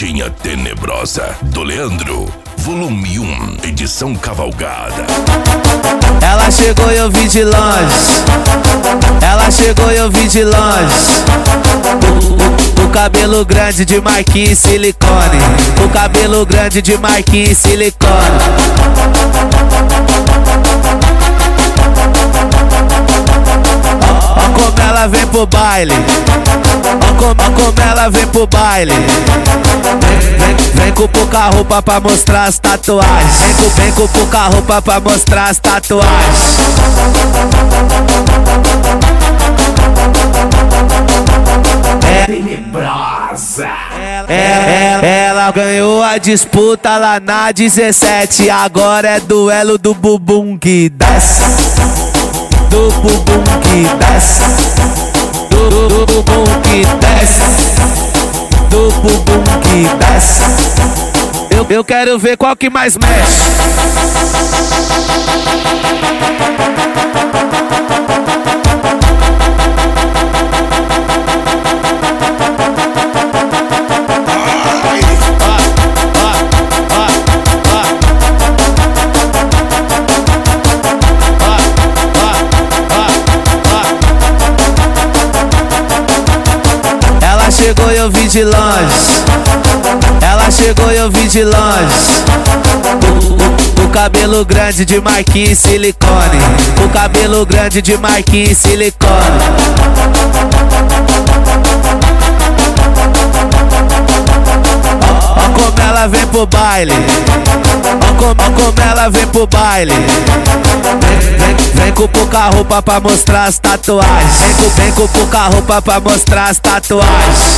Gatinha Tenebrosa, do Leandro, volume 1, edição cavalgada. Ela chegou e eu vi de longe. Ela chegou e eu vi de longe. O cabelo grande de marquinhos e silicone. O cabelo grande de marquinhos e silicone. Ó como ela vem pro baile. Ó como ela vem pro baile. Vem com pouca roupa pra mostrar as tatuagens. Vem com pouca roupa pra mostrar as tatuagens. Tenebrosa. Ela ganhou a disputa lá na 17. Agora é duelo do bumbum que desce. Do bumbum que desce. Do bumbum que desce. Do bumbum que desce. Eu quero ver qual que mais mexe. Ela chegou e eu vi de longe. Ela chegou e eu vi de longe. O cabelo grande de marquinhos e silicone. O cabelo grande de marquinhos e silicone. Ó como ela vem pro baile. Ó como ela vem pro baile. Vem com pouca roupa pra mostrar as tatuagens. Vem com pouca roupa pra mostrar as tatuagens.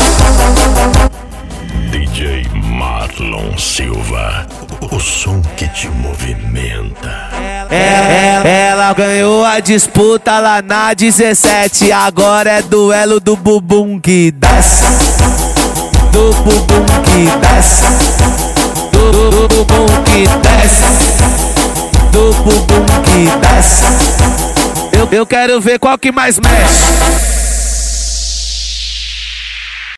DJ Marlon Silva, o som que te movimenta. Ela ganhou a disputa lá na 17. Agora é duelo do bumbum que desce. Do bumbum que desce. Do bumbum que desce. Do bumbum que desce. Eu quero ver qual que mais mexe.